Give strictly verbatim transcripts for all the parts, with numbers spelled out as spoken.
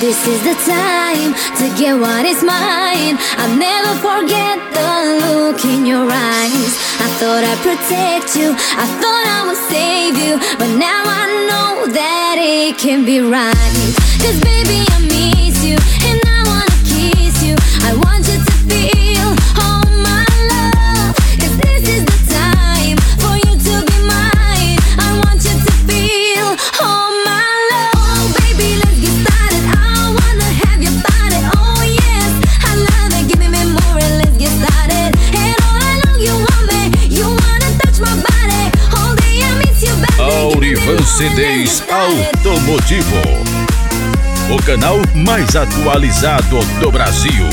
This is the time to get what is mine. I'll never forget the look in your eyes. I thought I'd protect you, I thought I would save you, but now I know that it can't be right. Cause baby I miss you, and I wanna kiss you. I want you to feel all my love. Cause this is the time for you to be mine. I want you to feel all my love. Oh baby, let's get started. I wanna have your body. Oh yes, I love it. Give me memory, let's get started. And all along you want me, you wanna touch my body. All day I miss you badly. Aurivan C Ds Automotivo, o canal mais atualizado do Brasil.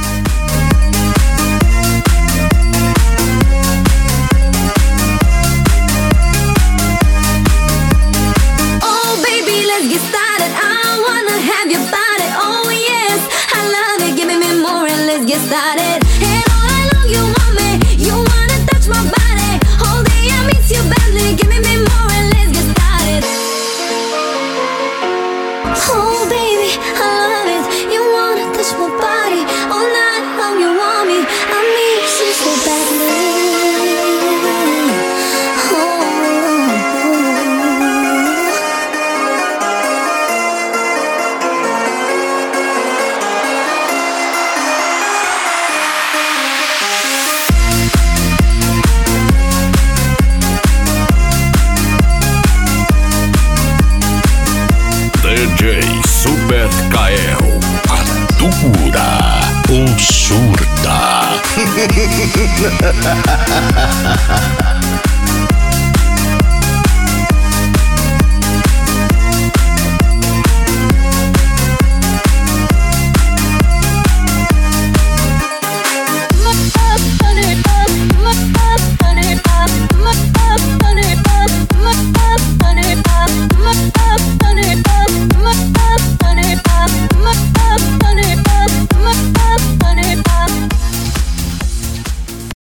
Oh baby, let's get started. I wanna have your body. Oh yes, I love it. Give me memory, let's get started. And all along you want me, you wanna touch my body. All day I miss you badly. Give me memory, let's get started. Oh baby, I love it. You wanna touch my body. All night long you want me. I miss you so badly. D J Super Kael, a dura, ou surda.